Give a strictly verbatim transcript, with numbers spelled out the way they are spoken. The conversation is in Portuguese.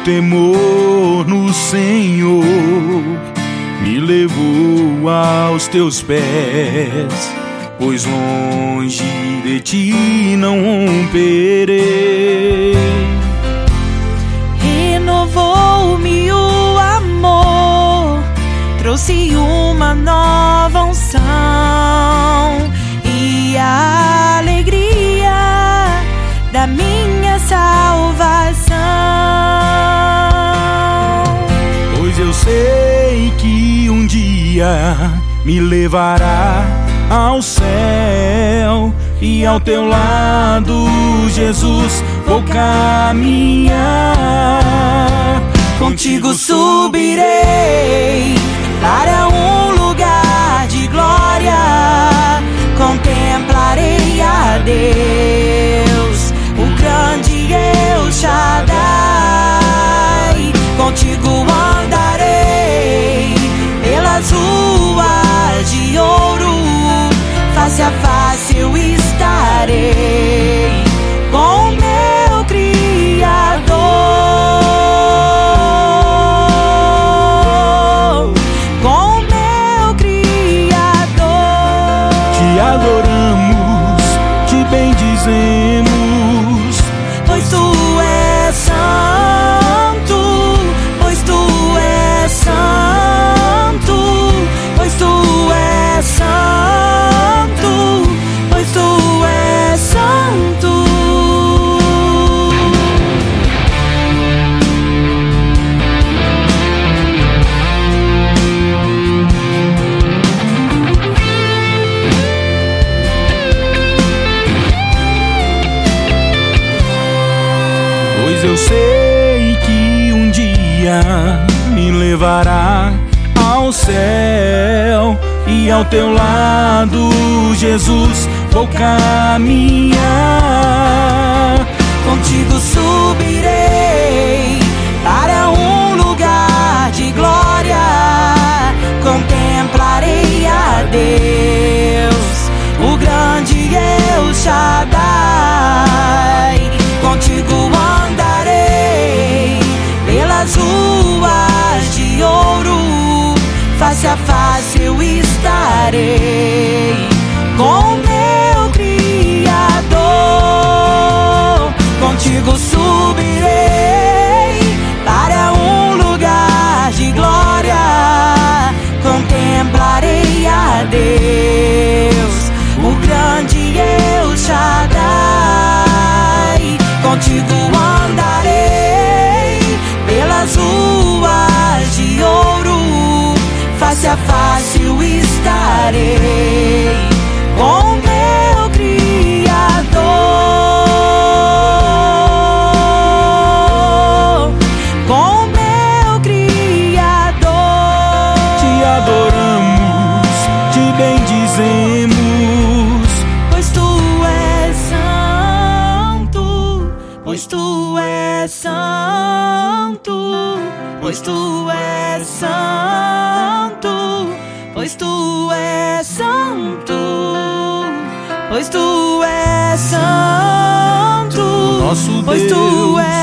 temor no Senhor me levou aos teus pés, pois longe de ti não romperei. Renovou-me o amor, trouxe uma nova unção e a alegria da minha salvação. Pois eu sei que um dia me levará ao céu, e ao teu lado, Jesus, vou caminhar. Contigo subirei para um lugar de glória, contemplarei a Deus, o grande El Shaddai. Contigo andarei pelas ruas de ouro, face a face eu estarei com meu Criador, com meu Criador. Te adoramos, te bendizemos, pois tu és santo, pois tu és santo, pois tu és santo, pois tu és santo. pois eu sei que um dia me levará ao céu, e ao teu lado, Jesus, vou caminhar. Contigo subirei para um lugar de glória, contemplarei a Deus, o grande El Shaddai. Contigo andarei pelas ruas de ouro, face a face eu estarei com meu Criador. Contigo subirei para um lugar de glória, contemplarei a Deus, o grande El Shaddai. Contigo andarei pelas ruas de ouro, face a face eu estarei com meu Criador, com meu Criador. Te adoramos, te bendizemos, Pois tu és santo, pois tu és santo, pois tu és santo, pois tu és santo, pois tu és santo, nosso pois tu Deus. és